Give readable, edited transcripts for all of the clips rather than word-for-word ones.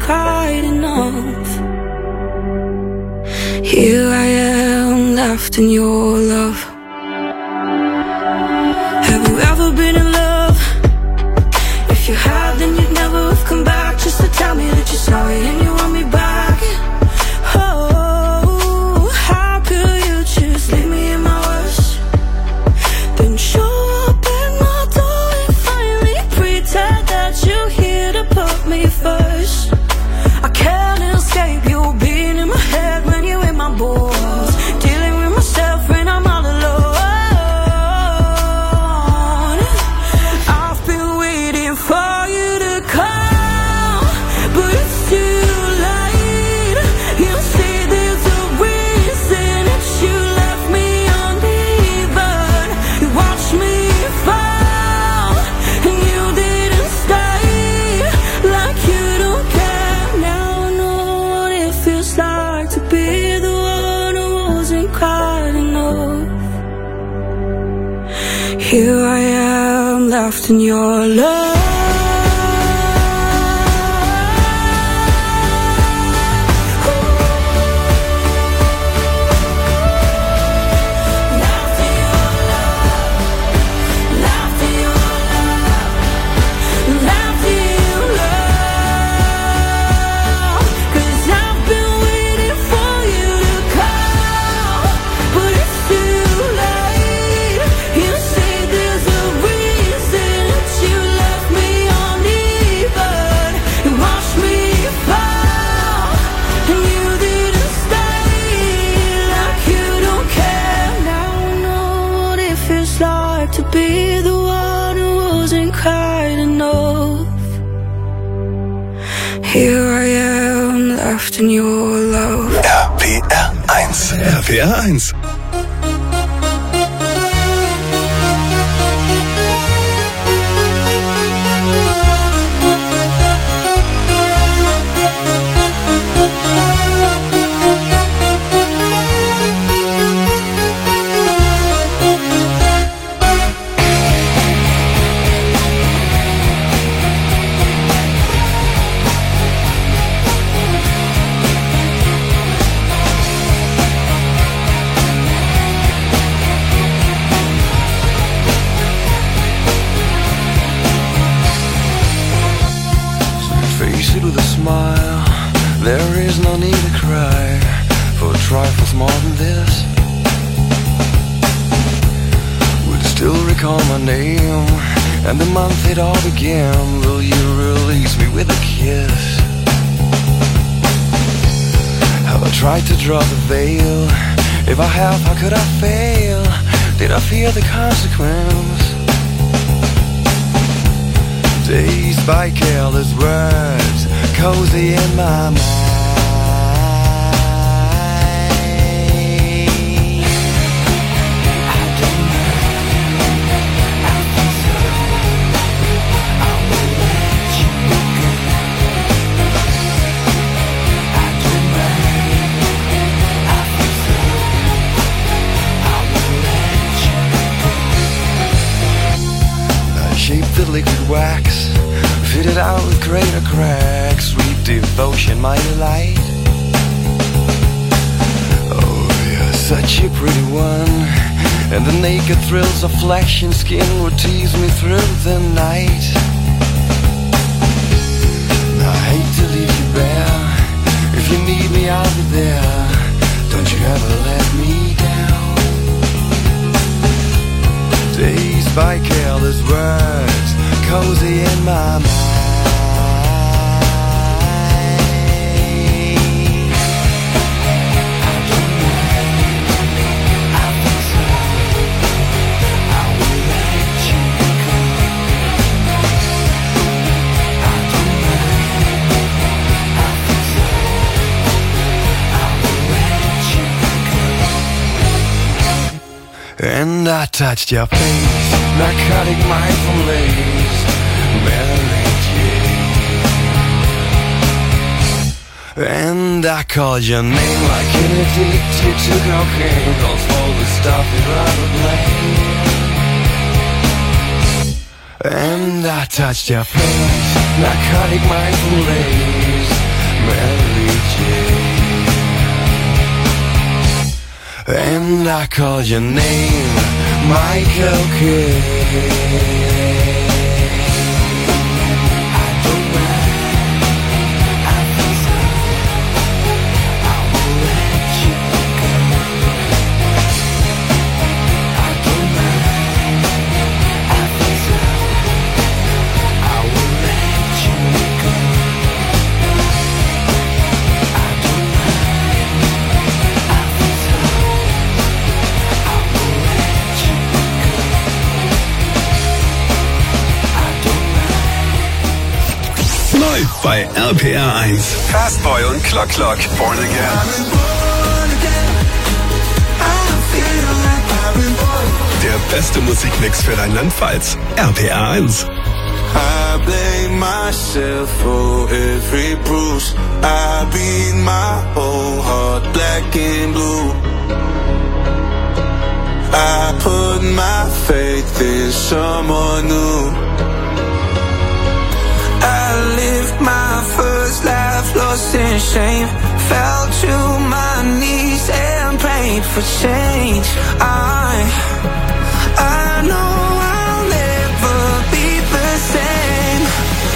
cried enough. Here I am, left in your love. Have you ever been in love? If you had, then you'd never have come back just to tell me that you're sorry and you want me back. Oh, how could you just leave me in my worst? Then show up at my door and finally pretend that you're here to put me first. I can't escape you being in my head when you're in my balls, dealing with myself when I'm all alone. I've been waiting for you to come, but it's too late. You say there's a reason that you left me uneven. You watched me fall and you didn't stay, like you don't care. Now I know what it feels like to be the one who wasn't quite enough. Here I am, left in your love. To be the one who wasn't quite enough. Here I am, left in your love. RPR1. RPR1. With a smile, there is no need to cry for trifles more than this. Would still recall my name and the month it all began. Will you release me with a kiss? Have I tried to draw the veil? If I have, how could I fail? Did I fear the consequence? Dazed by careless words, cozy in my mind. I don't mind, I think so. I will let you go. I don't mind, I think so. I will let you go. I shaped the liquid wax, fitted out with greater cracks, sweet devotion, my delight. Oh, you're such a pretty one, and the naked thrills of flesh and skin would tease me through the night. I hate to leave you bare. If you need me, I'll be there. Don't you ever let me down. Dazed by careless words, cozy in my mind. And I touched your face, narcotic mindful lace, Mary Jane. And I called your name like an addicted to cocaine, calls all the stuff you'd rather blame. And I touched your face, narcotic mindful lace, and I call your name, Michael Kidd. Bei RPR 1. Fastboy und Clock Clock. Born Again. Der beste Musikmix für Rheinland-Pfalz. RPR 1. I blame myself for every bruise. I beat my whole heart black and blue. I put my faith in someone new. I lived my first life lost in shame. Fell to my knees and prayed for change. I know I'll never be the same.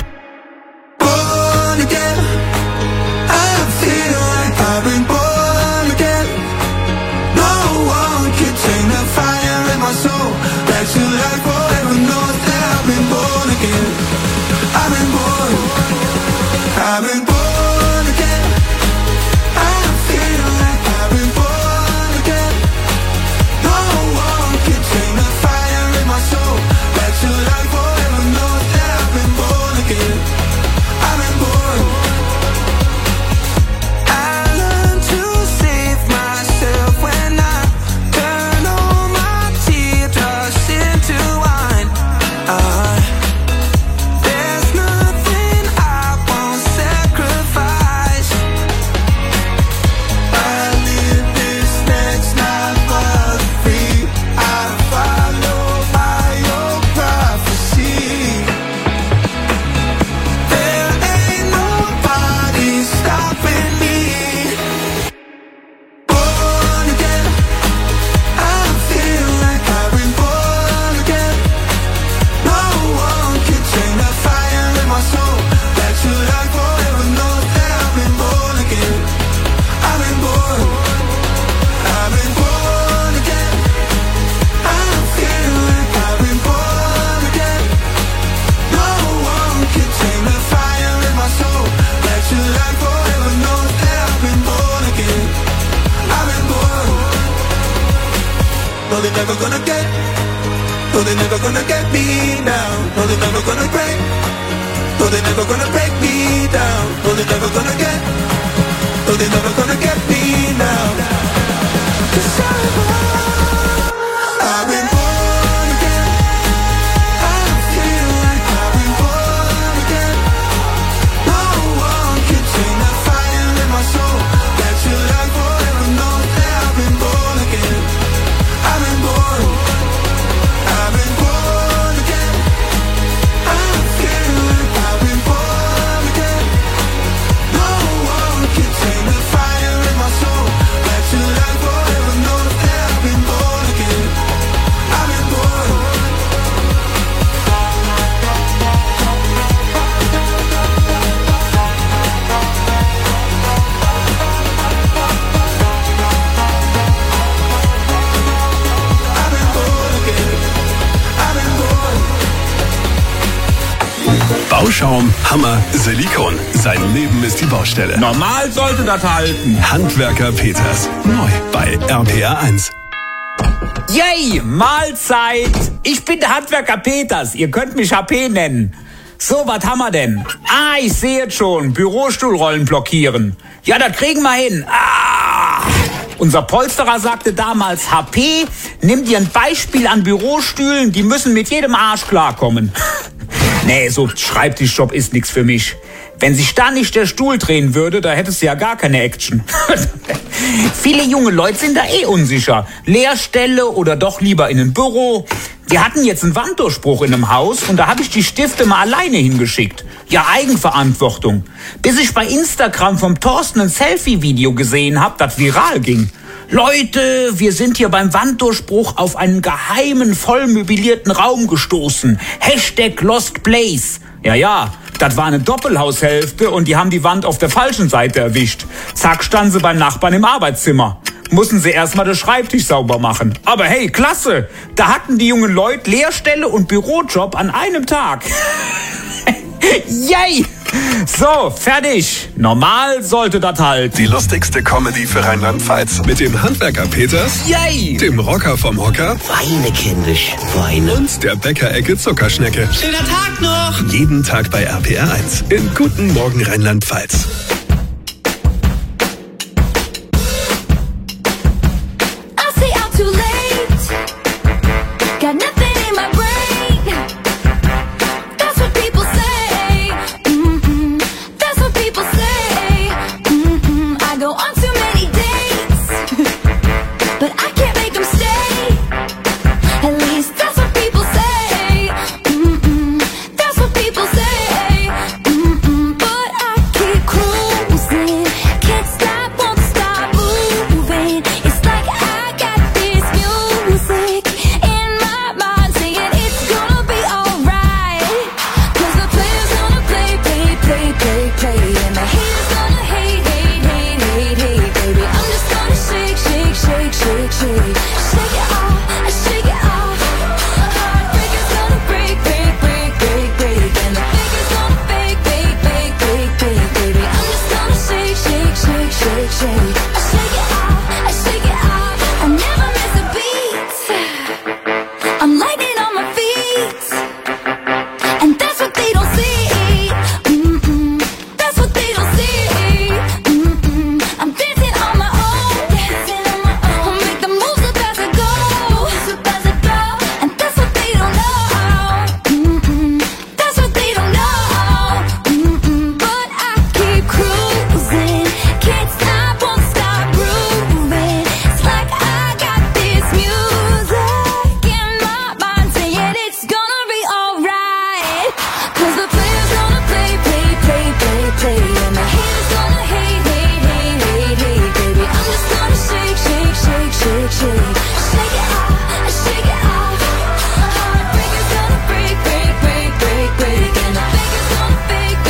Born again, I feel like I've been born again. No one can take the fire in my soul. Back to life forever knows that I've been born again. I've been born again. I feel like I've been born again. No one can take the fire in my soul. Back to life forever knows that I've been born again. I've been born. I learned to save myself when I turn all my teardrops into wine. No, they're never gonna get. No, they're never gonna get me down. No, they're never gonna break. No, they're never gonna break me down. No, they're never gonna get. No, they're never gonna get me now. 'Cause I've been born again. I feel like I've been born again. No one can take the fire in my soul. That you like forever knows that I've been born again. I've been born again. I feel like I've been born again. No one can take the fire in my soul. That you like forever knows that I've been born again. I've been born. I've been born again. I've been born. Bauschaum, Hammer, Silikon. Sein Leben ist die Baustelle. Normal sollte das halten. Handwerker Peters. Neu bei RPR 1. Yay, Mahlzeit. Ich bin der Handwerker Peters. Ihr könnt mich HP nennen. So, was haben wir denn? Ich sehe es schon. Bürostuhlrollen blockieren. Ja, das kriegen wir hin. Unser Polsterer sagte damals, HP, nimm dir ein Beispiel an Bürostühlen, die müssen mit jedem Arsch klarkommen. Nee, so Schreibtischjob ist nichts für mich. Wenn sich da nicht der Stuhl drehen würde, da hättest du ja gar keine Action. Viele junge Leute sind da unsicher. Lehrstelle oder doch lieber in ein Büro. Wir hatten jetzt einen Wanddurchbruch in einem Haus und da habe ich die Stifte mal alleine hingeschickt. Ja, Eigenverantwortung. Bis ich bei Instagram vom Thorsten ein Selfie-Video gesehen habe, das viral ging. Leute, wir sind hier beim Wanddurchbruch auf einen geheimen, voll möblierten Raum gestoßen. #LostPlace. Ja, das war eine Doppelhaushälfte und die haben die Wand auf der falschen Seite erwischt. Zack, standen sie beim Nachbarn im Arbeitszimmer. Mussten sie erstmal den Schreibtisch sauber machen. Aber hey, klasse! Da hatten die jungen Leute Lehrstelle und Bürojob an einem Tag. Yay! So, fertig. Normal sollte das halt. Die lustigste Comedy für Rheinland-Pfalz. Mit dem Handwerker Peters, Yay! dem Rocker vom Hocker Weine, kindisch, weine. und der Bäckerecke Zuckerschnecke. Schöner Tag noch. Jeden Tag bei RPR 1. In Guten Morgen Rheinland-Pfalz. I stay out too late. Got nothing in my brain. That's what people say. That's what people say. I go on too many dates, but I can't make them stay. At least that's what people say. That's what people say. But I keep cruising, can't stop, won't stop moving. It's like I got this music in my mind saying it's gonna be alright. 'Cause the player's gonna play, and the haters gonna hate, baby. I'm just gonna shake, shake, shake, shake, shake. Shake it off, shake it off. Heartbreaker's gonna break, and the faker's gonna fake, baby. I'm just gonna shake, shake, shake, shake, shake. I shake it off, I never miss a beat. I'm lightning on my feet, and that's what they don't see. That's what they don't see. I'm dancing on my own. I'll make the moves up as I go. And that's what they don't know. That's what they don't know. But I keep cruising, can't stop, won't stop grooving. It's like I got this music in my mind saying it's gonna be alright. 'Cause the player's gonna play, and the haters gonna hate, baby. I'm just gonna shake, shake, shake, shake, shake. Shake it off. Heartbreaker's gonna break, and the faker's gonna fake,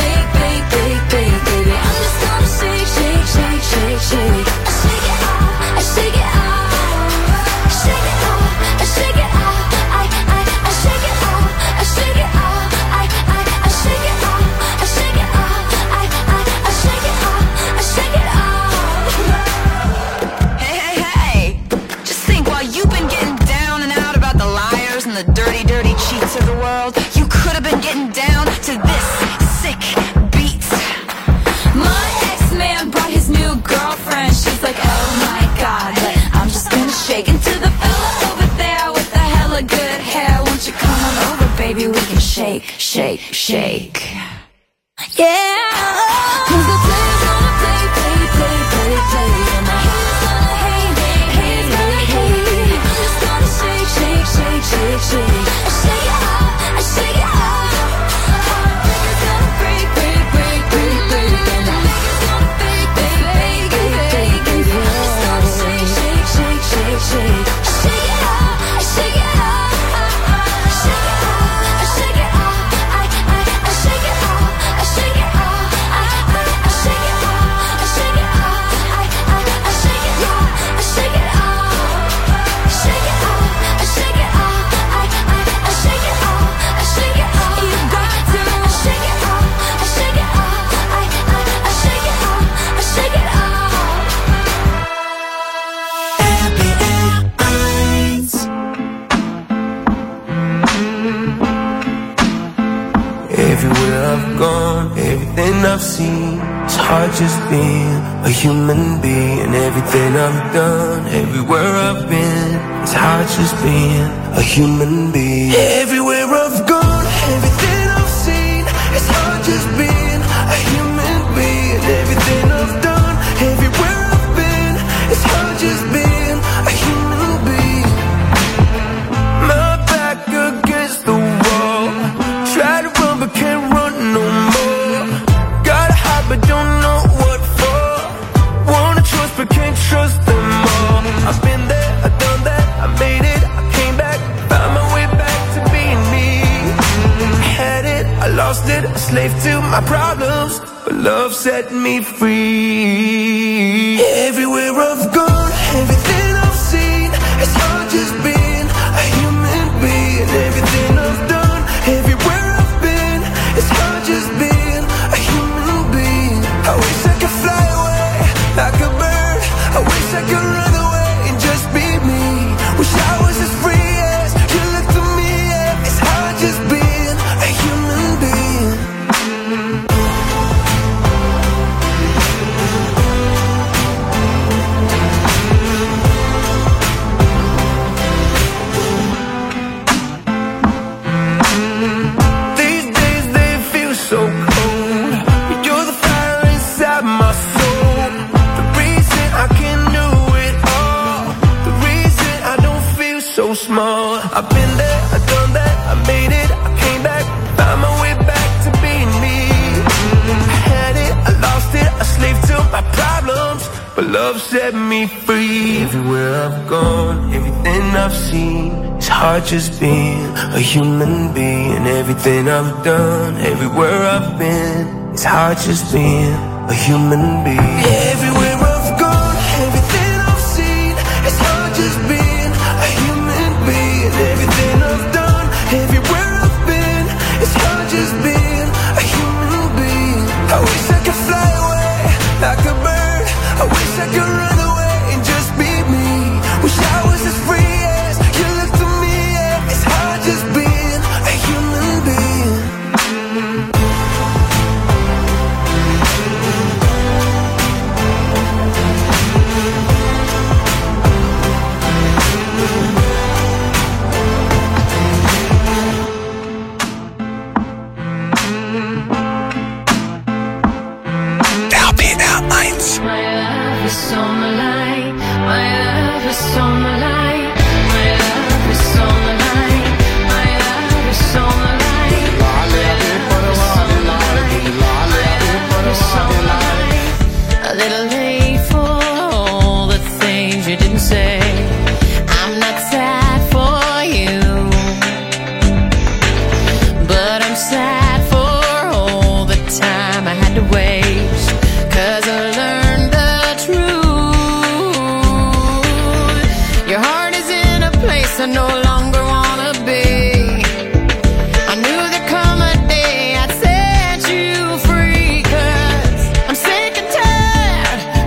baby. I'm just gonna shake, shake, shake, shake, shake. I shake it off, shake it off, shake it off, shake it off. I shake it off, shake it off. I shake it off, shake it off. I shake it off, shake it off. Hey, just think while you've been getting down and out about the liars and the dirty, dirty cheats of the world, you could have been getting down to this sick beat. My ex-man brought his new girlfriend. She's like, oh my god, but I'm just gonna shake into the fella over there with the hella good hair. Won't you come on over, baby? We can shake, shake, shake. Yeah. 'Cause the player's gonna play, and the haters gonna hate, baby. I'm just gonna shake, shake, shake, shake, shake. I shake it off, shake it off. Heartbreaker's gonna break, and the faker's gonna fake, baby. I'm just gonna shake, shake, shake, shake, shake. I shake it off, shake it off. Shake it off, shake it off. I shake it off, shake it off. I shake it off, shake it off. I shake it off, shake it off. Shake it off, shake it off. I shake it off, shake it off. You got to shake it off, shake it off. I shake it off, shake it off. Everywhere I've gone, everything I've seen, it's hard just being a human being. Everything I've done, everywhere I've been, it's hard just being a human being. Everywhere I've gone, everything I've seen, it's hard just being a human being. Everything I've done, everywhere I've been, it's hard just being a human being. My back against the wall, try to run but can't run no more. Gotta hide but don't know what for. Wanna trust but can't trust them all. I've been there, I've done that, I made it, I came back, found my way back to being me. Had it, I lost it, a slave to my problems, but love set me free. Everywhere I've gone, everything I've seen, it's hard just being a human being. Everything I've done, everywhere I've been, it's hard just being a human being. I wish I could fly away like a bird, I wish I could run away and just be me. Wish I was as free as you look to me, yeah. It's hard just being a human being. These days they feel so cold, but you're the fire inside my soul. The reason I can do it all, the reason I don't feel so small. I've been there, I've done that, I made it, I came back, found my way back to being me. I had it, I lost it, a slave to my problems, but love set me free. Everywhere I've gone, everything I've seen, it's hard just being a human being. Everything I've done, everywhere I've been, it's hard just being a human being. Everywhere I've gone, everything I've seen, it's hard just being a human being. Everything I've done, everywhere I've been, it's hard just being a human being. I wish I could fly away like a bird, I wish I could run away and just be me. Wish I was as free as you look to me, yeah. It's hard just being a human being. RPR 1. My love is on the line. My love is on the line. My love is on the line. My love is on the line. My love is on the line. My love is on the line. A little late for all the things you didn't say. I'm not sad for you, but I'm sad for all the time I had to waste. 'Cause I learned the truth. Your heart is in a place I no longer wanna be. I knew there'd come a day I'd set you free. 'Cause I'm sick and tired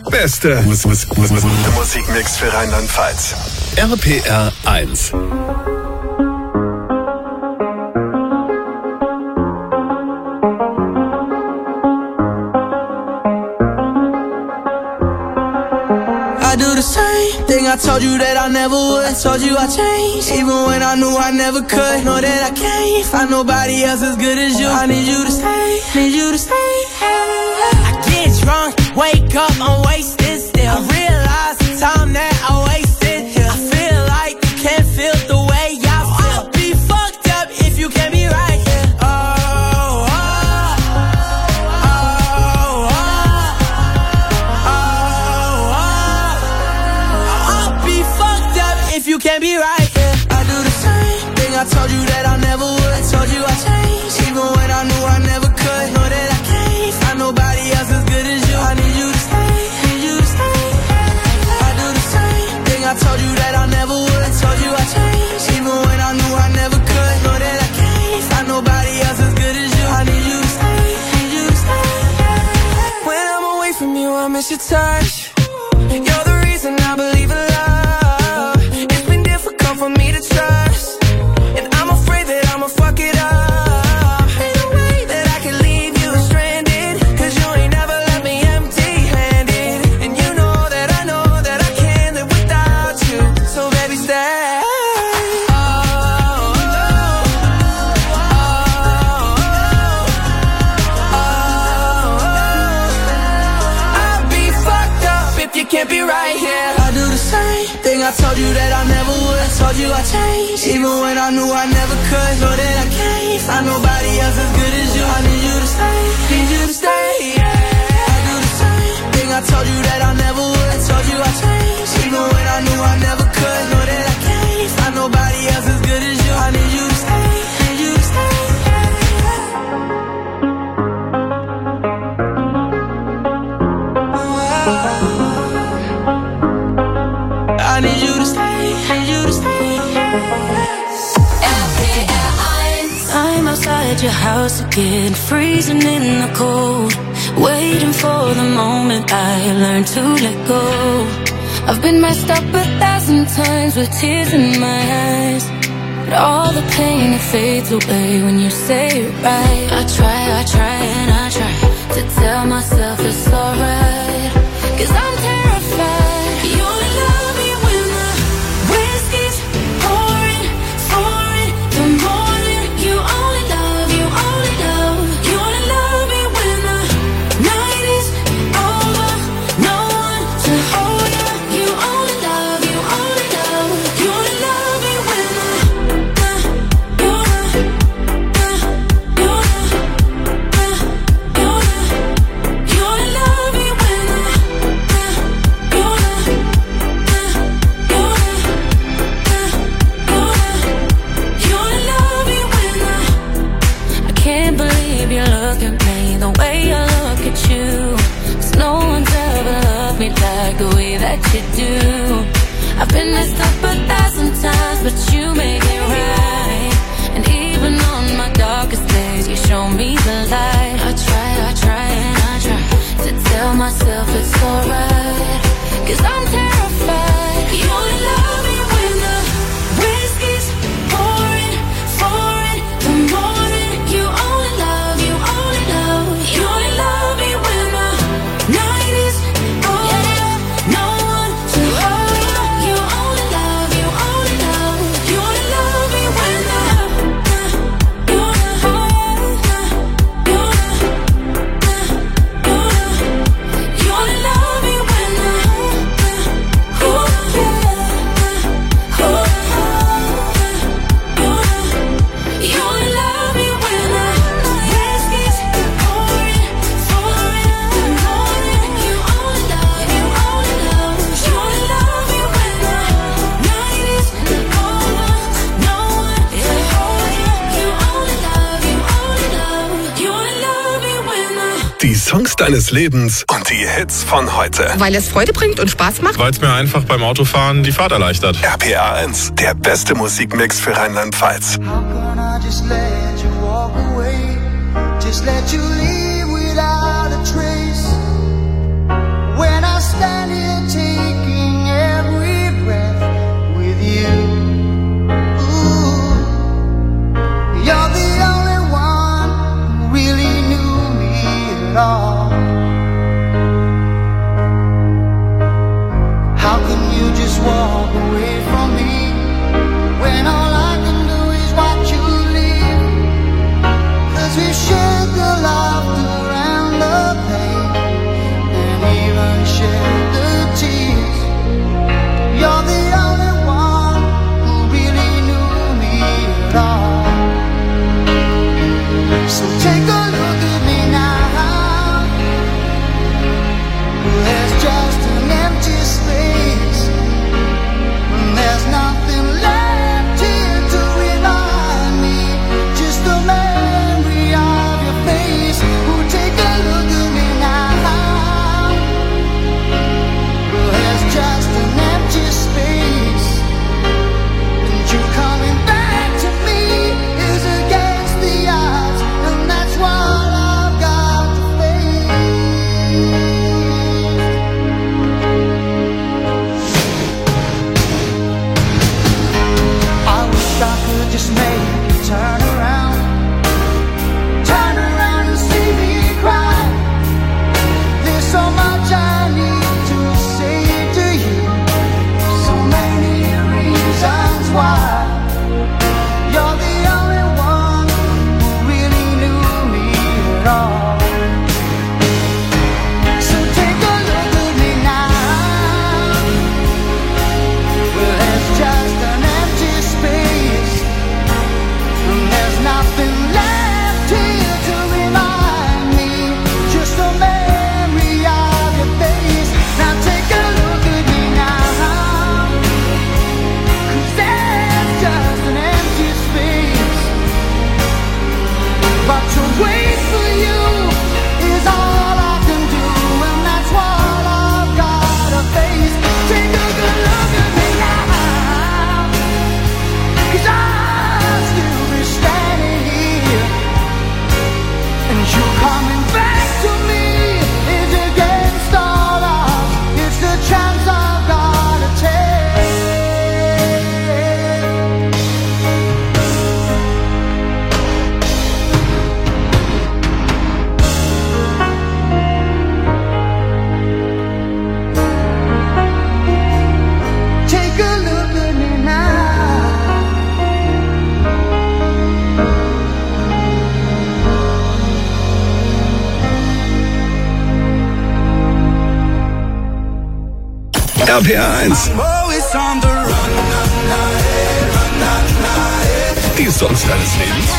beste Musikmix für Rheinland-Pfalz. RPR 1. I do the same thing I told you that I never would. I told you I changed, even when I knew I never could. Know that I can't find nobody else as good as you. I need you to stay, need you to stay. I get drunk, wake up, I'm wasted still. I realize the time that I wasted here. I feel like you can't feel the way I feel. I'll be fucked up if you can't be right here. If you can't be right, yeah. I do the same thing I told you that I never would. I told you I changed, even when I knew I never could. Know that I can't find nobody else as good as you. I need you to stay, need you to stay. I do the same thing I told you that I never would. I told you I changed, even when I knew I never could. Know that I can't find nobody else as good as you. I need you to stay, need you to stay. When I'm away from you, I miss your touch. You're the reason I believe in love. For me to trust, and I'm afraid that I'ma fuck it up. Ain't no way that I can leave you stranded, 'cause you ain't never left me empty-handed. And you know that I can't live without you. So baby, stay. I'll be fucked up if you can't be right here. I do the same thing I told you that I never would. I told you I changed, even when I knew I never could. Know that I can't find nobody else as good as you. I need you to stay, need you to stay, yeah. I do the same thing I told you that I never would. I told you I changed, even when I knew I never could. Know that I can't find nobody else as good as you. I need you to stay, need you to stay, I need you to stay, need you to stay. I'm outside your house again, freezing in the cold, waiting for the moment I learn to let go. I've been messed up 1,000 times with tears in my eyes, but all the pain, it fades away when you say it right. I try and I try to tell myself it's alright, 'cause I'm terrified. You only love me when the whiskey's pouring, pouring. The morning you only love, you only love. You only love me when the night is over. No one to hold you. You only love, you only love. You only love me when you only love me when I can't believe you look at me the way I look at you. 'Cause no one's ever loved me like the way that you do. I've been messed up 1,000 times, but you make it right. And even on my darkest days, you show me the light. I try and I try to tell myself it's alright, 'cause I'm terrified. You only love me when the whiskey's pouring, pouring. The morning you only love, you only love. You only love me when the night is over. No one to hold you. You only love, you only love. You only love me when the you only love me when the Die Songs deines Lebens und die Hits von heute. Weil es Freude bringt und Spaß macht. Weil es mir einfach beim Autofahren die Fahrt erleichtert. RPR 1, der beste Musikmix für Rheinland-Pfalz. How can I just let you walk away? Just let you leave without a trace. When I stand here taking every breath with you. Ooh, you're the only one who really knew me at all. How can you just walk away from me when all I can do is watch you leave? 'Cause we shared the laughter and the pain, and even shared the tears. You're the only one who really knew me at all. So take a look at me now. There's just an empty space. There's nothing left here to remind me. Just the memory of your face. Oh, take a look at me now. There's just an empty space. And you coming back to me is against the odds. And that's what I've got to face. I wish I could just make you turn around and see me cry. There's so much I need to say to you, so many reasons why. You're the only one who really knew me at all. So take a look at me now. Well, there's just an empty space, and there's nothing left here to remind me. Just a memory of your face. Now take a look at me now. 'Cause there's just an empty space. But to wait for you is all I can do, and that's what I've gotta face. Take a good look at me now. 'Cause I'll still be standing here, and you coming back to me is against all odds. It's the chance I've gotta take. Take a look at me now. RPR 1. Always on the run, Die Songs deines Lebens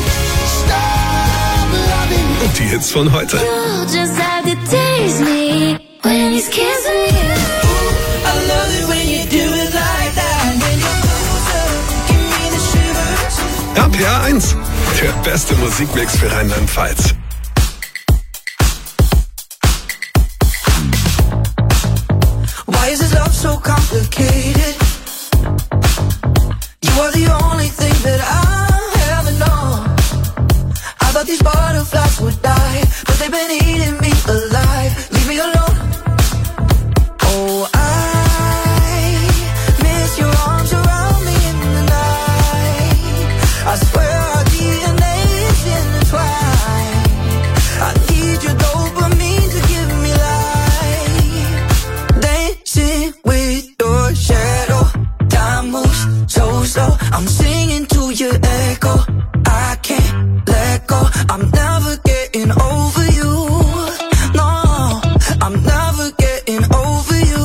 Stop loving me. und die Hits von heute. You just have to tease me when he's kissing you. I love it when you do it like that. When you closer, give me the shivers. RPR 1, der beste Musikmix für Rheinland-Pfalz. Why is this love so complicated? You are the only thing that I ever know. I thought these butterflies would die, but they've been eating me alive. Leave me alone. Oh, I miss your arms around me in the night. I swear our DNA is intertwined. I need your dopamine to give me life. Dancing with your shadow, time moves so slow. I'm singing to your echo. I can't let go. I'm never getting over you. No, I'm never getting over you.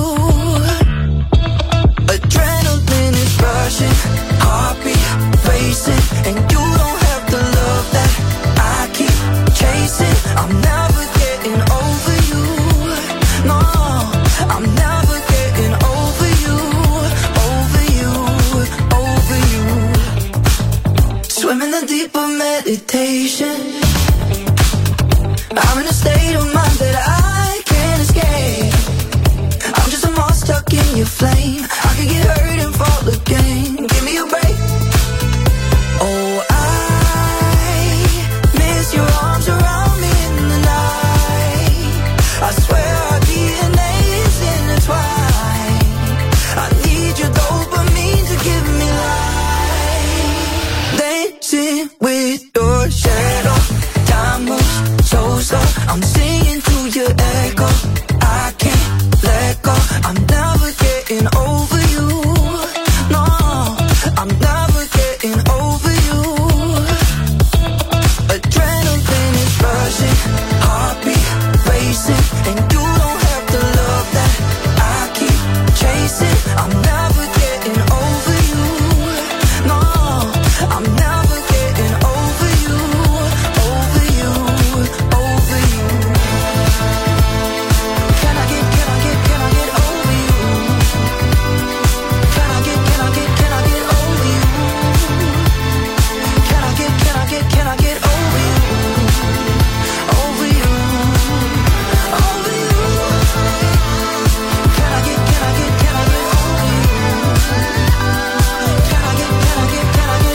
Adrenaline is rushing, heartbeat racing, and you don't have the love that I keep chasing. I'm never getting over you. No, I'm never getting over you, over you, over you. Swimming the deep of meditation. I'm in a state of mind that I can't escape. I'm just a moth stuck in your flame. I could get hurt and fall again. Give me a break. Oh, I miss your arms around me in the night. I swear our DNA is dancing with your shadow. Time moves so slow. I'm singing to your echo. I can't let go. I'm never getting over you. No, I'm never getting over you. Adrenaline is rushing, heartbeat racing, and you don't have to love that. I keep chasing. I'm never getting over you. No, I'm never getting over you. Over you, over you. Can I get over you? Can I get over you? Can I get over you? Over you, over you. Can I get over you? Can I get over you? Can I get over you?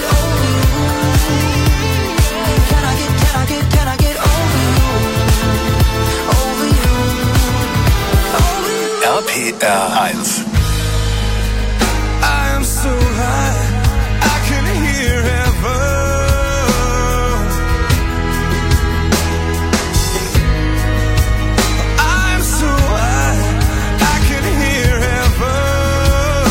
Can I get over you? Over you, over you. RPR 1. I am so high, I can hear heaven. I'm so high, I can hear heaven.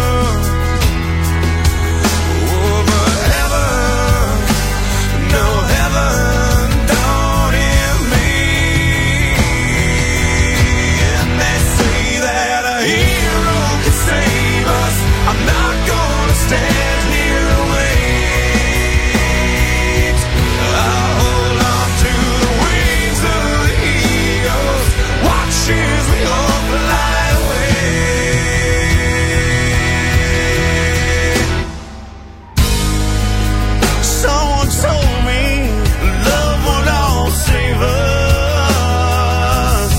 Oh, but heaven, no heaven, don't hear me. And they say that a hero can save us. I'm not gonna stand here and wait. I'll hold on to the wings of the eagles. Watch as we all fly away. Someone told me love would all save us.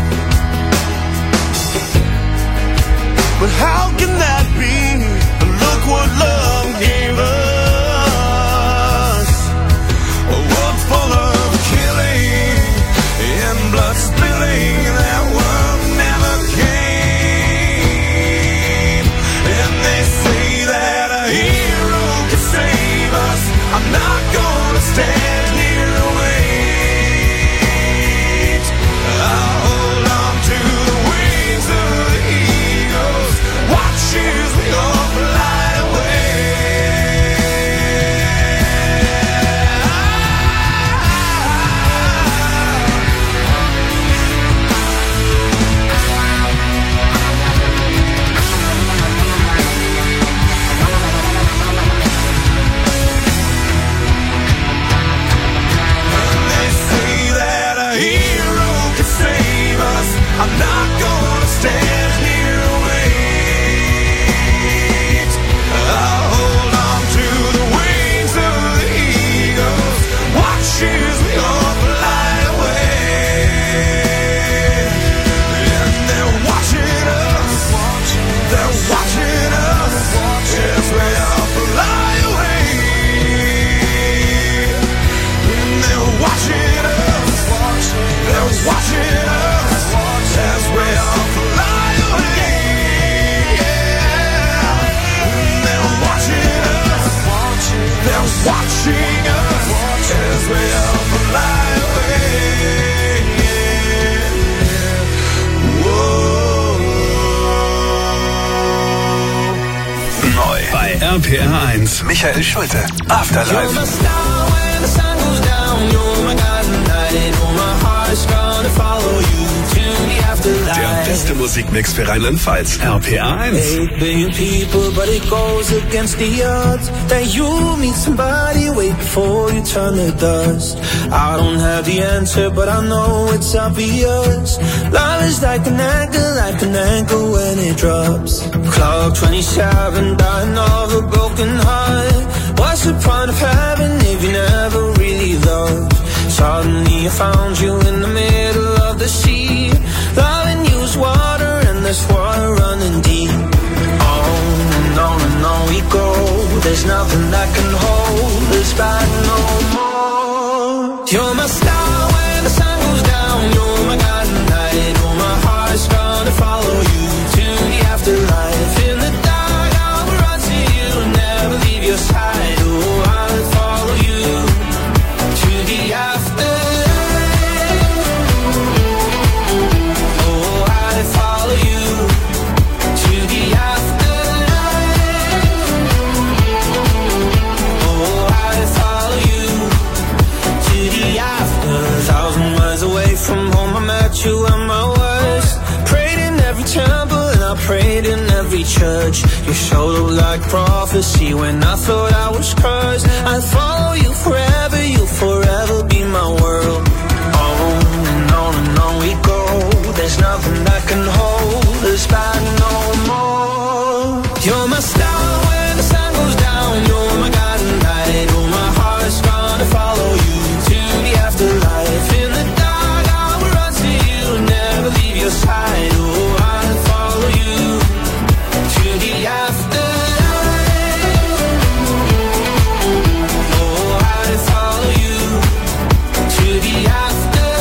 But how can that be? Look what love gave us. A world full of killing and blood spilling. That world never came. And they say that a hero can save us. I'm not gonna stand here and wait. I'll hold on to the wings of the eagles. Watch as we all fly away. They say that a hero can save us. I'm not gonna stand here and wait. I'll hold on to the wings of the eagles. Watch as we all fly away. And they're watching us. They're watching us as we all fly away. And they're watching us. They're watching us as we all fly away. And they're watching us. They're watching us as we all fly away. Neu bei RPR 1. Michael Schulte. Afterlife. You're my star when the sun goes down. You're my guiding light. Oh, my heart's gonna follow you to the afterlife. Der beste Musikmix für Rheinland-Pfalz. RPR 1. 8 billion people, but it goes against the odds that you meet somebody way before you turn to dust. I don't have the answer, but I know it's obvious. Love is like an anchor when it drops. Clock 27, dying of a broken heart. What's the point of having if you never really loved? Suddenly I found you in the middle of the sea. Loving you's water and there's water running deep. On and on we go. There's nothing that can hold us back no more. You're my star when the sun goes down. You're my guiding light. Oh, my heart's gonna follow you to the afterlife. In the dark, I'll run to you and never leave your side. Oh, I'll follow church. You showed up like prophecy when I thought I was cursed. I'll follow you forever, you'll forever be my world. On we go. There's nothing that can hold us back no more. You're my star when the sun goes down. You're my guiding light. Oh, my heart's gonna follow you to the afterlife. In the dark, I will run to you, never leave your side. Oh, I'll follow you to the afterlife. Oh, I'll follow you to the afterlife.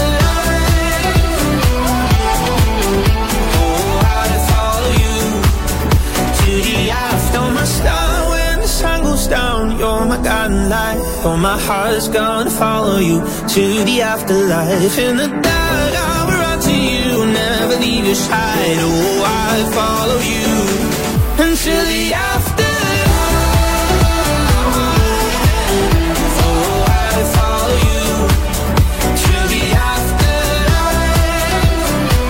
Down, you're my guiding light. Oh, my heart's gonna follow you to the afterlife. In the dark, I will run to you, never leave your side. Oh, I'll follow you until the afterlife. Oh, I'll follow you to the afterlife.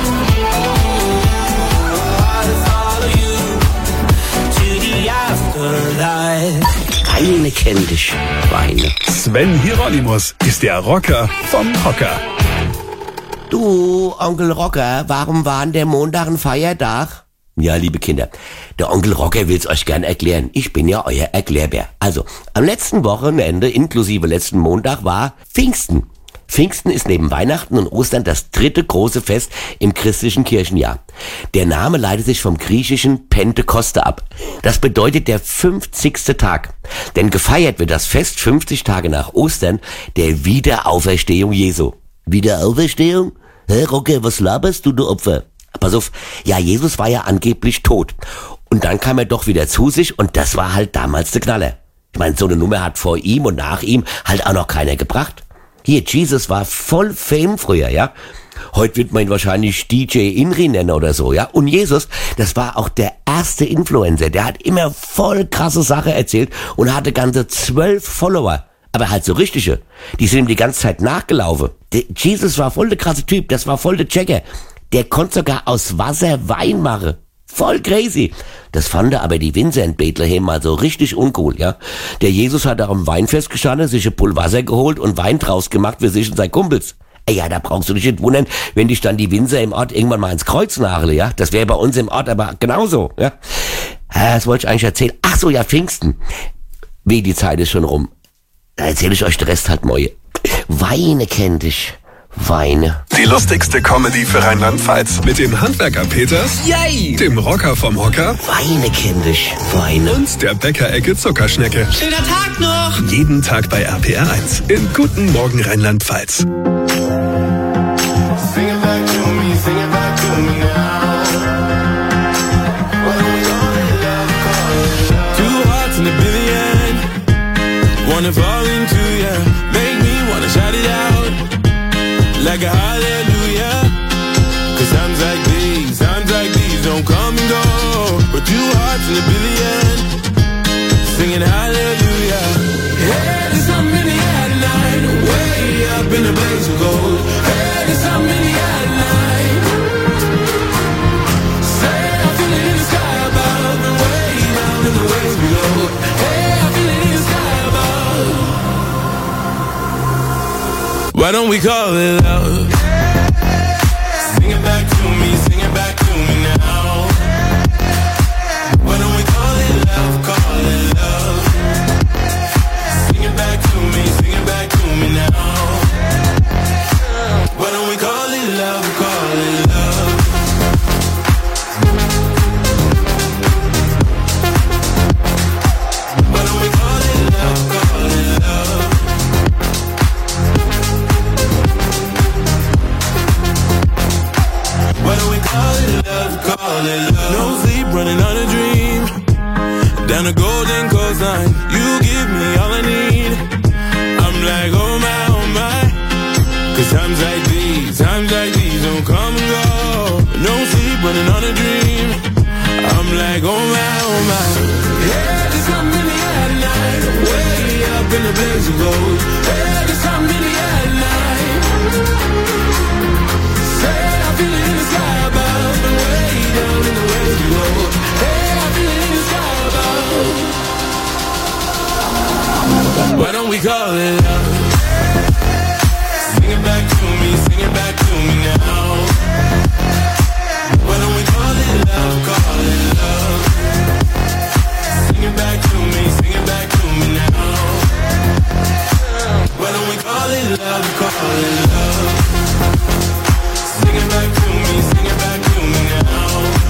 Oh, I'll follow you to the afterlife. Weine kenn dich, Weine. Sven Hieronymus ist der Rocker vom Hocker. Du, Onkel Rocker, warum war denn der Montag ein Feiertag? Ja, liebe Kinder, der Onkel Rocker will's euch gern erklären. Ich bin ja euer Erklärbär. Also, am letzten Wochenende, inklusive letzten Montag, war Pfingsten. Pfingsten ist neben Weihnachten und Ostern das dritte große Fest im christlichen Kirchenjahr. Der Name leitet sich vom griechischen Pentekoste ab. Das bedeutet der 50. Tag. Denn gefeiert wird das Fest 50 Tage nach Ostern, der Wiederauferstehung Jesu. Wiederauferstehung? Hä, Rocker, was laberst du Opfer? Pass auf, ja, Jesus war ja angeblich tot. Und dann kam er doch wieder zu sich und das war halt damals der Knaller. Ich meine, so eine Nummer hat vor ihm und nach ihm halt auch noch keiner gebracht. Hier, Jesus war voll Fame früher, ja. Heute wird man ihn wahrscheinlich DJ Inri nennen oder so, ja. Und Jesus, das war auch der erste Influencer. Der hat immer voll krasse Sachen erzählt und hatte ganze 12 Follower. Aber halt so richtige. Die sind ihm die ganze Zeit nachgelaufen. Jesus war voll der krasse Typ, das war voll der Checker. Der konnte sogar aus Wasser Wein machen. Voll crazy. Das fanden aber die Winzer in Bethlehem mal so richtig uncool, ja. Der Jesus hat da am Weinfest gestanden, sich ein Pull Wasser geholt und Wein draus gemacht für sich und seine Kumpels. Ey, ja, da brauchst du dich nicht wundern, wenn dich dann die Winzer im Ort irgendwann mal ins Kreuz nageln, ja. Das wäre bei uns im Ort aber genauso, ja. Das wollte ich eigentlich erzählen. Ach so, ja, Pfingsten. Wie, die Zeit ist schon rum. Da erzähle ich euch den Rest halt morgen. Weine kennt dich. Weine. Die lustigste Comedy für Rheinland-Pfalz mit dem Handwerker Peters, Yay! dem Rocker vom Hocker Weine kenn dich, Weine. und der Bäckerecke Zuckerschnecke. Schöner Tag noch. Jeden Tag bei RPR 1 in Guten Morgen Rheinland-Pfalz. Sing it back to me, sing it back to me now. Two hearts in a billion, wanna fall into ya, make me wanna shout it out like a hallelujah. Cause times like these don't come and go. But two hearts in a billion, singing hallelujah. Hey, there's something in the air tonight, way up in the blaze of gold. Hey, there's something in the air tonight. Say I feel it in the sky above and way down in the waves below. Hey, I feel it in the sky above. Why don't we call it love? Sing it back to me, sing it back to me now. Why don't we call it love, call it love? Sing it back to me, sing it back to me now. Why don't we call it love, call it love? Why don't we call it love, call it love? Why don't we call it love, call it love? No sleep, running on a dream. Down the golden coastline, you give me all I need. I'm like, oh my. Cause times like these don't come and go. No sleep, running on a dream. I'm like, oh my. Yeah, there's something in the air tonight, way up in the blaze of gold. Yeah, there's something in the air tonight. Say I feel it in the sky above and way down in the waves below. Hey, I feel Why don't we call it love? Sing it back to me now. Why don't we call it love, call it love? Sing it back to me now. Why don't we call it love, call it love? Sing it back to me now.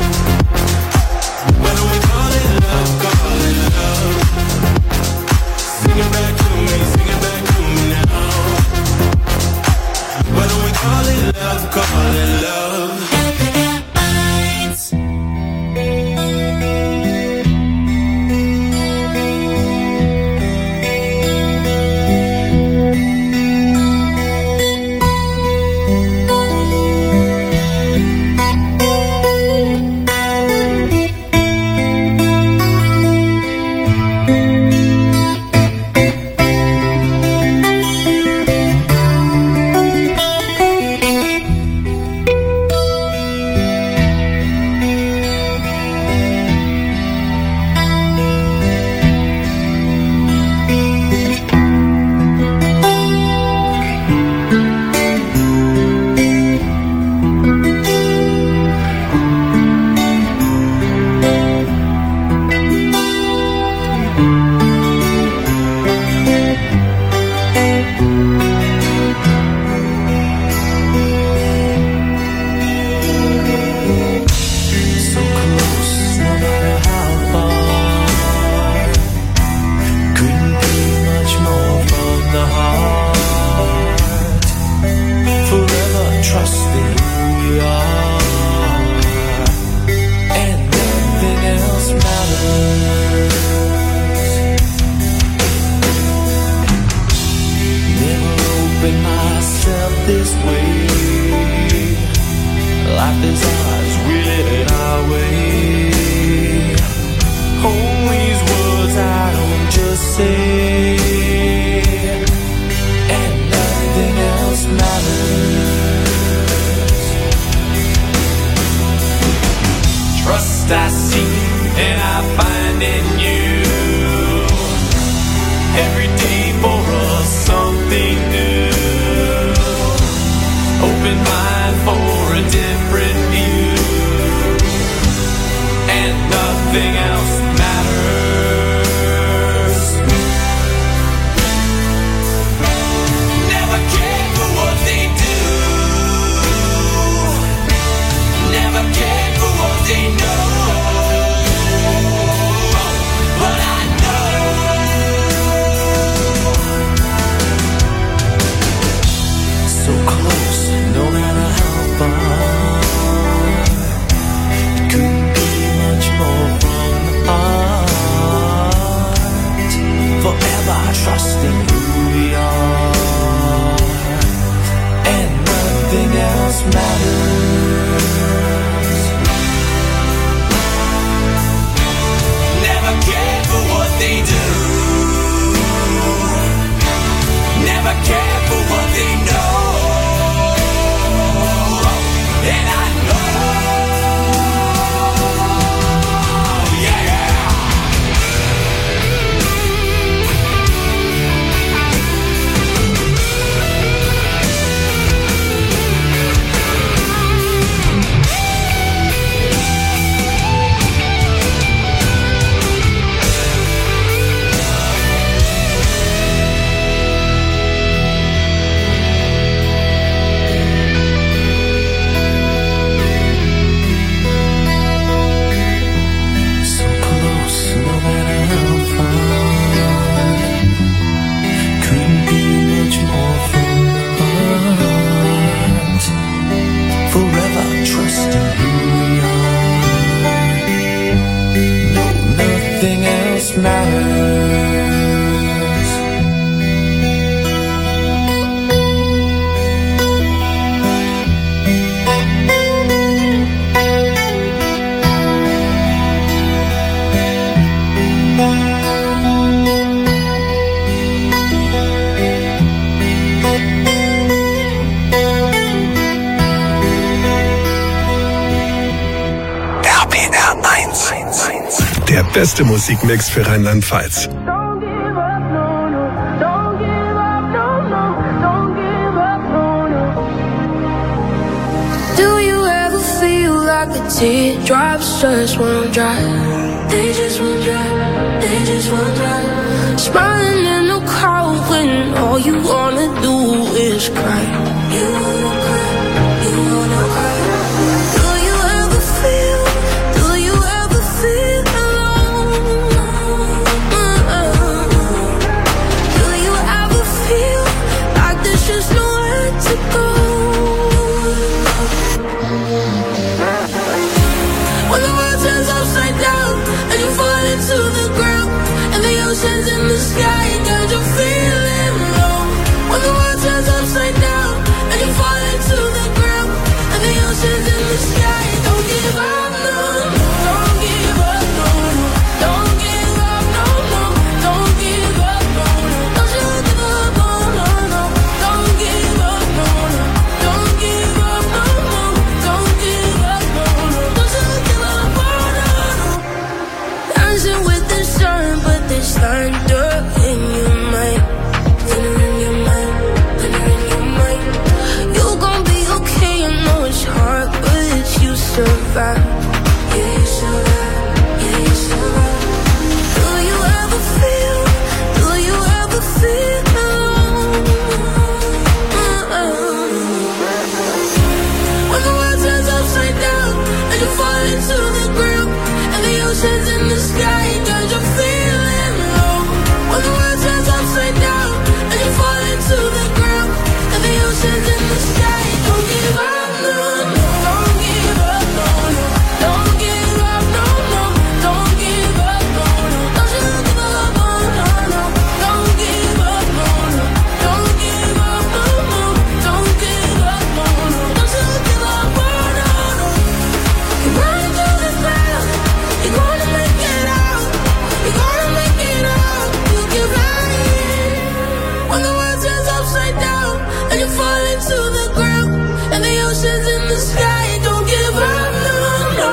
Why don't we call it love, call it love? Sing it back to me now. Why don't we call it love, call it love? Der beste Musikmix für Rheinland-Pfalz. Don't give up, no, no. Teardrops just won't dry. They just won't dry. They just won't dry. Smiling in the crowd when all you wanna do is cry. You wanna cry. You wanna cry. Do you ever feel? Do you ever feel alone? Do you ever feel like there's just nowhere to go? When the world turns upside down and you fall into the ground and the oceans in the sky, don't you feel it low? When the world turns upside down and you fall into the ground and the oceans in the sky, don't give up, no, no, don't give up, no, no, don't give up, no, no, don't give up, no, no, don't you give up, no, no, no, don't give up, no, no, don't give up, no, no, don't give up, no, no, don't you give up, no, no. Dancing with the sun, but there's thunder in your mind, thunder in your mind, thunder in your mind. You gon' be okay, I know it's hard, but you survive. Yeah, you survive. Yeah, you survive. Do you ever feel? Do you ever feel alone? When the world turns upside down and you fall into the ground and the oceans in the sky, don't you feel it low? When the world turns upside down and you fall into the ground and the oceans in the sky, don't give up, no, no, don't give up, no, no, don't give up, no, no, don't give up, no, no, don't you give up, no, no, no, don't give up, no, no, don't give up, no, no, don't give up, no, no, don't you give up, no, no, no. You're running through the crowd, you're gonna make it out, you're gonna make it out, you keep running. When the world turns upside down and you fall into the ground and the oceans in the sky, don't give up, no, no.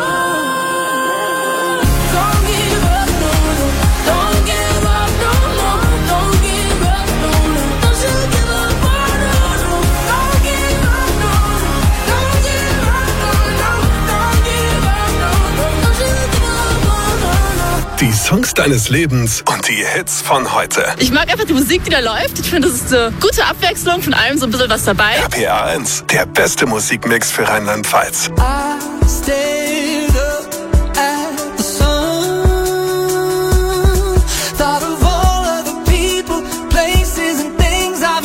Don't give up, no, no. Don't give up, no, no. Don't give up, no, no. Don't you give up, no, no, no. Don't give up, no, no. Don't give up, no, no. Don't give up, no, no. Don't you give up, no, no, no. Die Songs deines Lebens und die Hits von heute. Ich mag einfach die Musik, die da läuft. Ich finde, das ist eine gute Abwechslung, von allem so ein bisschen was dabei. RPA 1, der beste Musikmix für Rheinland-Pfalz. I stayed up at the sun, thought of all of the people, places and things I've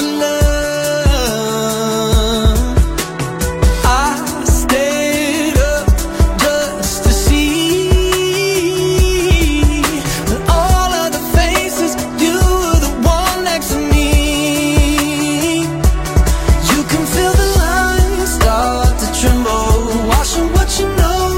loved. I stayed up just to see that all of the faces, you were the one next to me. You can feel the lines start to tremble, watching what you know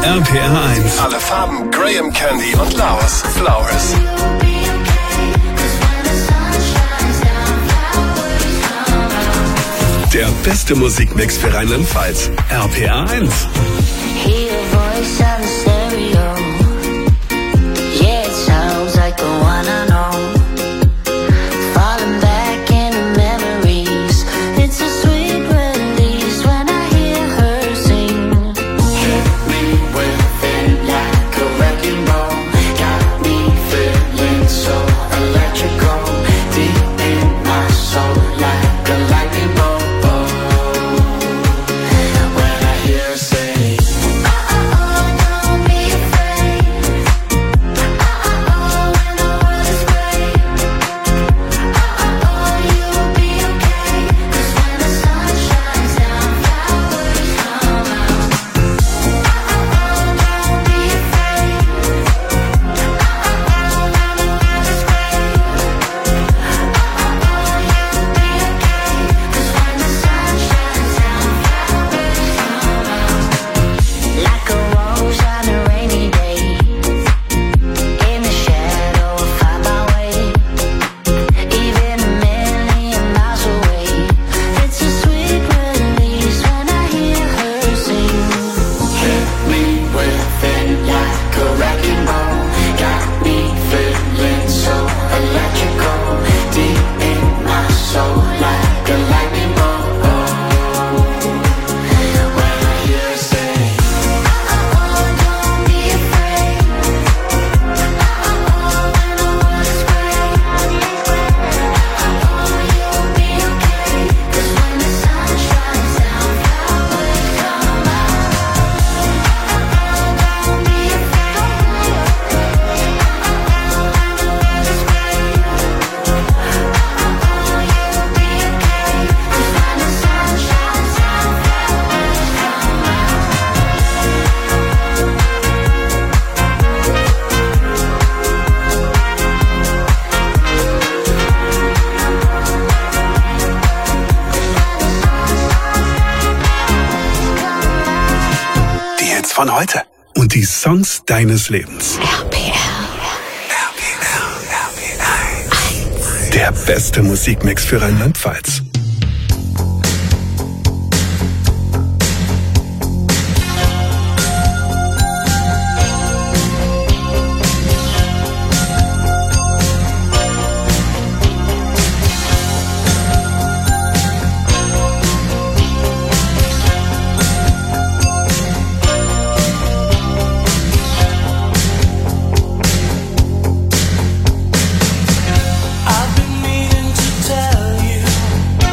RPR 1. Alle Farben, Graham Candy und Laos Flowers. Der beste Musikmix für Rheinland-Pfalz. RPR 1. Hear a voice on the stereo. Yeah, it sounds like the one I know. Falling back into memories. It's a sweet release when I hear her sing. Hit me with it like a wrecking ball. Got me feeling so electrical. Deep in my soul like a lightning bolt. When I hear her say, don't be afraid. When the world is great. You'll be okay. 'Cause when the sun shines down, flowers come out. Don't be afraid. When the world is great. You'll be okay. 'Cause when the sun shines down, flowers come out. Like a rose on a rainy day. In the shadow, I find my way. Even a million miles away. It's a sweet release when I hear her sing. Hit me with it like a wrecking ball. Got me feeling so electrical. Deep in my soul like a lightning bolt. When I hear her say, don't be afraid. When the world is great. You'll be okay. 'Cause when the sun shines down, flowers come out. Don't be afraid. When the world is great. You'll be okay. 'Cause when the sun shines down, flowers come out. Die Hits von heute und die Songs deines Lebens. Der beste Musikmix für Rheinland-Pfalz. I've been meaning to tell you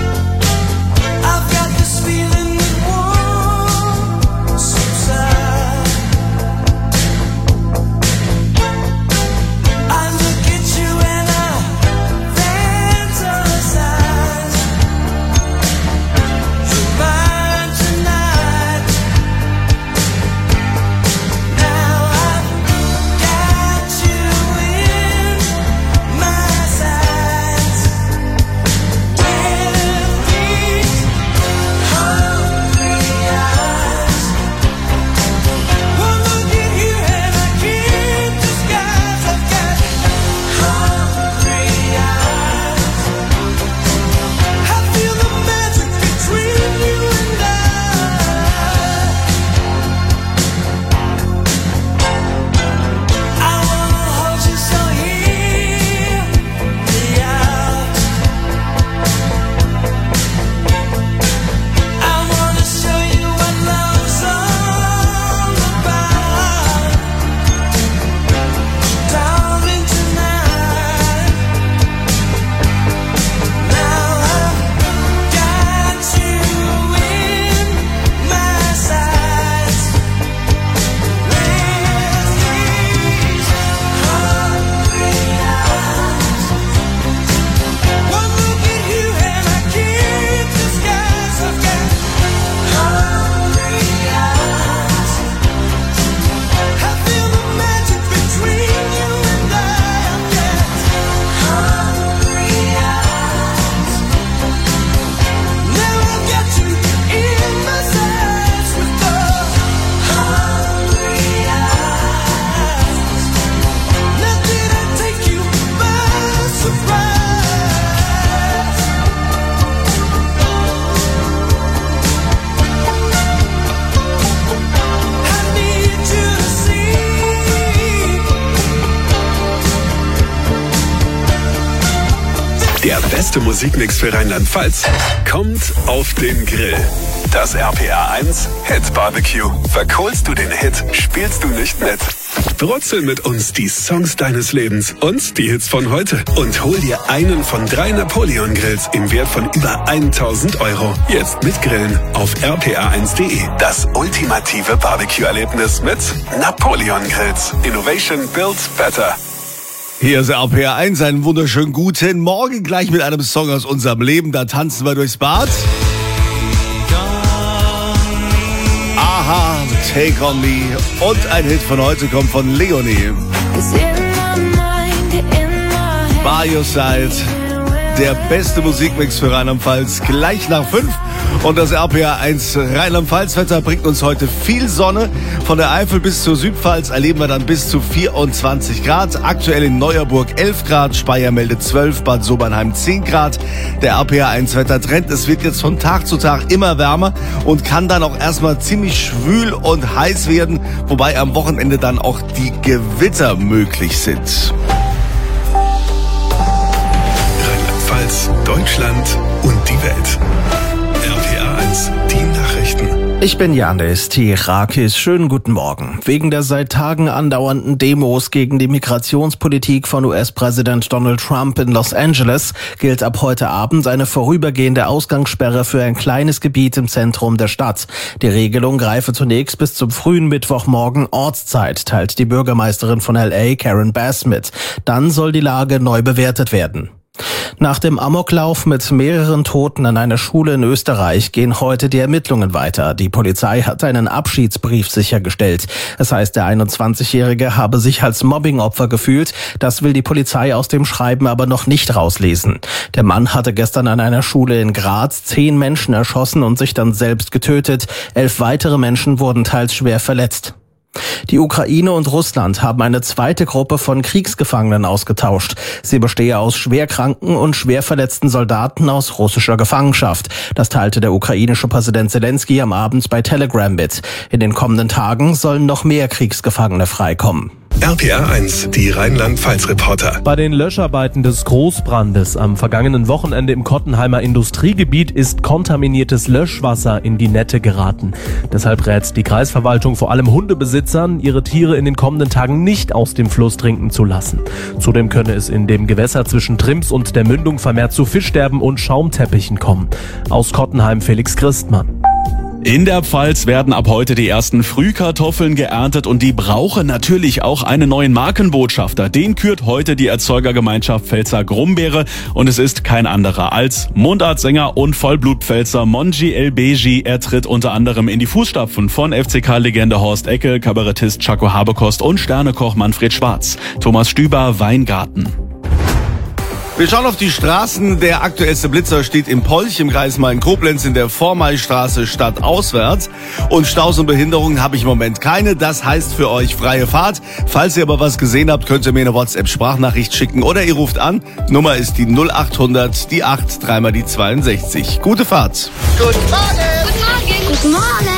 beste Musikmix für Rheinland-Pfalz kommt auf den Grill. Das RPR 1 Hit Barbecue. Verkohlst du den Hit, spielst du nicht mit. Brutzel mit uns die Songs deines Lebens und die Hits von heute. Und hol dir einen von 3 Napoleon-Grills im Wert von über 1.000 €. Jetzt mit Grillen auf rpr1.de. Das ultimative Barbecue-Erlebnis mit Napoleon-Grills. Innovation builds better. Hier ist RPR 1, einen wunderschönen guten Morgen, gleich mit einem Song aus unserem Leben, da tanzen wir durchs Bad. Aha, Take On Me und ein Hit von heute kommt von Leonie. By Your Side, der beste Musikmix für Rheinland-Pfalz, gleich nach 5. Und das RPR 1 Rheinland-Pfalz-Wetter bringt uns heute viel Sonne. Von der Eifel bis zur Südpfalz erleben wir dann bis zu 24 Grad. Aktuell in Neuerburg 11 Grad, Speyer meldet 12, Bad Sobernheim 10 Grad. Der RPR 1 Wettertrend, es wird jetzt von Tag zu Tag immer wärmer und kann dann auch erstmal ziemlich schwül und heiß werden, wobei am Wochenende dann auch die Gewitter möglich sind. Rheinland-Pfalz, Deutschland und die Welt. RPR 1, die Nachrichten. Ich bin Janis Tirakis. Schönen guten Morgen. Wegen der seit Tagen andauernden Demos gegen die Migrationspolitik von US-Präsident Donald Trump in Los Angeles gilt ab heute Abend eine vorübergehende Ausgangssperre für ein kleines Gebiet im Zentrum der Stadt. Die Regelung greife zunächst bis zum frühen Mittwochmorgen Ortszeit, teilt die Bürgermeisterin von LA, Karen Bass, mit. Dann soll die Lage neu bewertet werden. Nach dem Amoklauf mit mehreren Toten an einer Schule in Österreich gehen heute die Ermittlungen weiter. Die Polizei hat einen Abschiedsbrief sichergestellt. Es heißt, der 21-Jährige habe sich als Mobbingopfer gefühlt. Das will die Polizei aus dem Schreiben aber noch nicht rauslesen. Der Mann hatte gestern an einer Schule in Graz 10 Menschen erschossen und sich dann selbst getötet. 11 weitere Menschen wurden teils schwer verletzt. Die Ukraine und Russland haben eine zweite Gruppe von Kriegsgefangenen ausgetauscht. Sie bestehe aus schwerkranken und schwer verletzten Soldaten aus russischer Gefangenschaft. Das teilte der ukrainische Präsident Zelensky am Abend bei Telegram mit. In den kommenden Tagen sollen noch mehr Kriegsgefangene freikommen. RPR 1, die Rheinland-Pfalz-Reporter. Bei den Löscharbeiten des Großbrandes am vergangenen Wochenende im Kottenheimer Industriegebiet ist kontaminiertes Löschwasser in die Nette geraten. Deshalb rät die Kreisverwaltung vor allem Hundebesitzern, ihre Tiere in den kommenden Tagen nicht aus dem Fluss trinken zu lassen. Zudem könne es in dem Gewässer zwischen Trims und der Mündung vermehrt zu Fischsterben und Schaumteppichen kommen. Aus Kottenheim Felix Christmann. In der Pfalz werden ab heute die ersten Frühkartoffeln geerntet und die brauchen natürlich auch einen neuen Markenbotschafter. Den kürt heute die Erzeugergemeinschaft Pfälzer Grumbeere und es ist kein anderer als Mundartsänger und Vollblutpfälzer Monji El-Beji. Er tritt unter anderem in die Fußstapfen von FCK-Legende Horst Ecke, Kabarettist Chaco Habekost und Sternekoch Manfred Schwarz. Thomas Stüber, Weingarten. Wir schauen auf die Straßen. Der aktuellste Blitzer steht in Polch im Kreis Main-Koblenz in der Vormaistraße stadtauswärts. Und Staus und Behinderungen habe ich im Moment keine. Das heißt für euch freie Fahrt. Falls ihr aber was gesehen habt, könnt ihr mir eine WhatsApp-Sprachnachricht schicken oder ihr ruft an. Nummer ist die 0800, die 8, dreimal die 62. Gute Fahrt. Guten Morgen. Guten Morgen. Guten Morgen.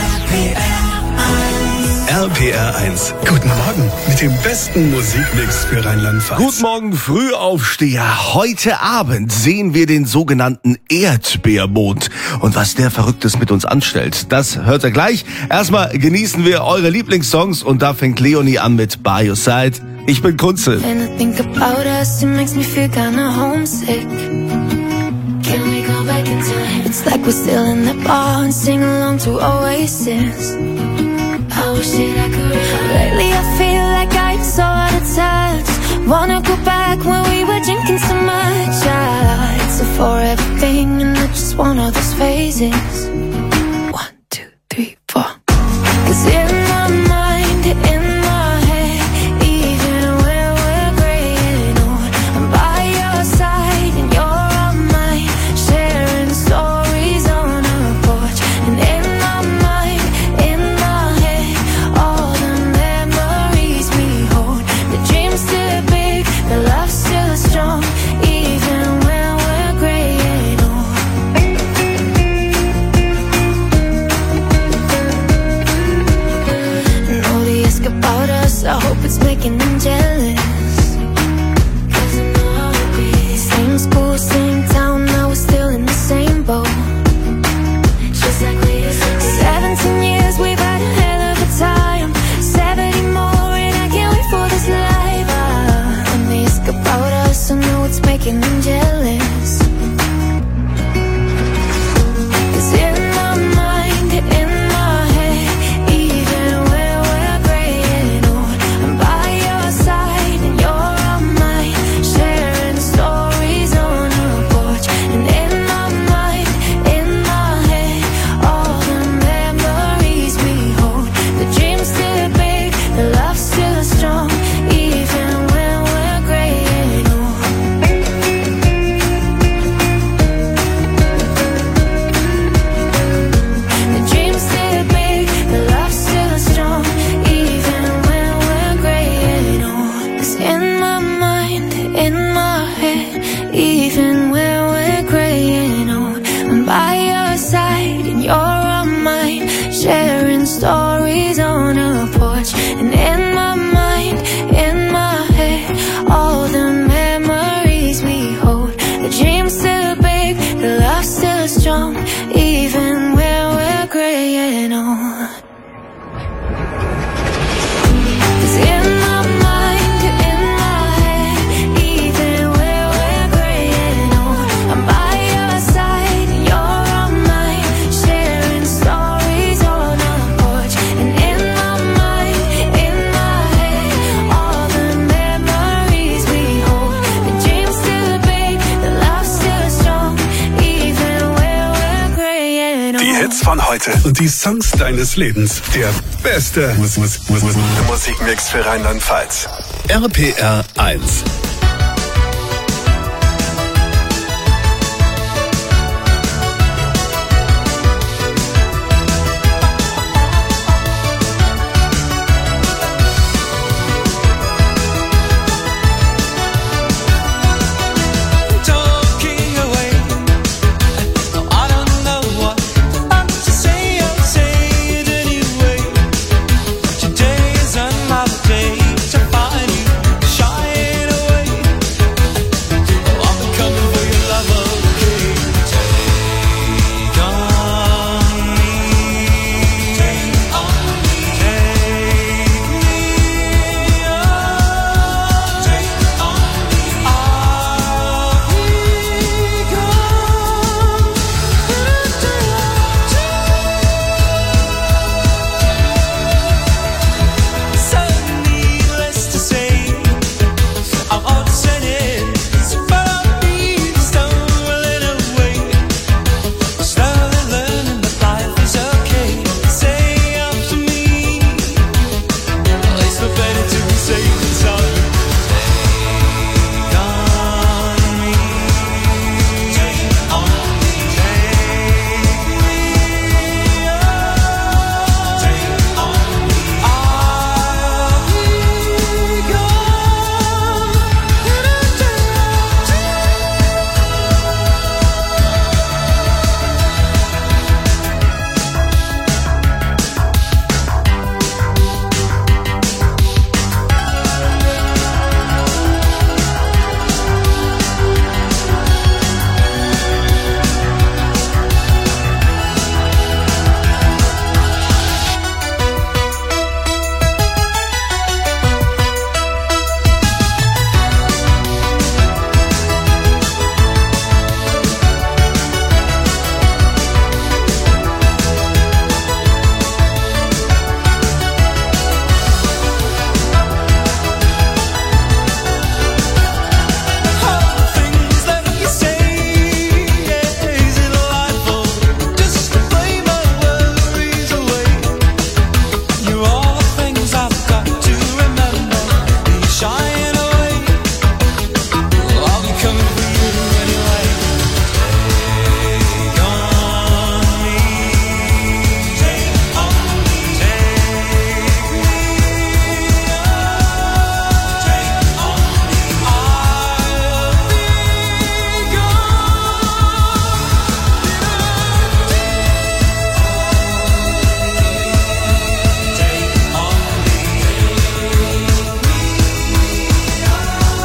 RPR 1, guten Morgen mit dem besten Musikmix für Rheinland-Pfalz. Guten Morgen, Frühaufsteher. Heute Abend sehen wir den sogenannten Erdbeermond. Und was der Verrücktes mit uns anstellt, das hört ihr gleich. Erstmal genießen wir eure Lieblingssongs und da fängt Leonie an mit By Your Side. Ich bin Kunzel. When I think about us, it makes me feel kinda homesick. Can we go back in time? It's like we're still in the bar and sing along to Oasis. I wish that I could. Lately I feel like I'm so out of touch. Wanna go back when we were drinking so much. It's a forever thing and I just want all those phases. 1, 2, 3, 4. 'Cause in my mind, in my head, even when we're graying old, I'm by your side and you're on mine, sharing stories on a porch. And in my mind, in my head, all the memories we hold. The dream's still big, the love's still strong, even when we're graying old. sharing stories on a porch. And in my mind, in my head, all the memories we hold. The dream's still big, the love's still strong, even when we're gray and old. 'Cause in my mind, in my head, even when we're gray and old, I'm by your side, you're on mine, sharing stories on a porch. And in my mind, in my head, all the memories we hold. The dream's still big, the love's still strong, even when we're gray and old. Die Hits von heute und die Songs deines Lebens. Der beste Musikmix für Rheinland-Pfalz. RPR 1.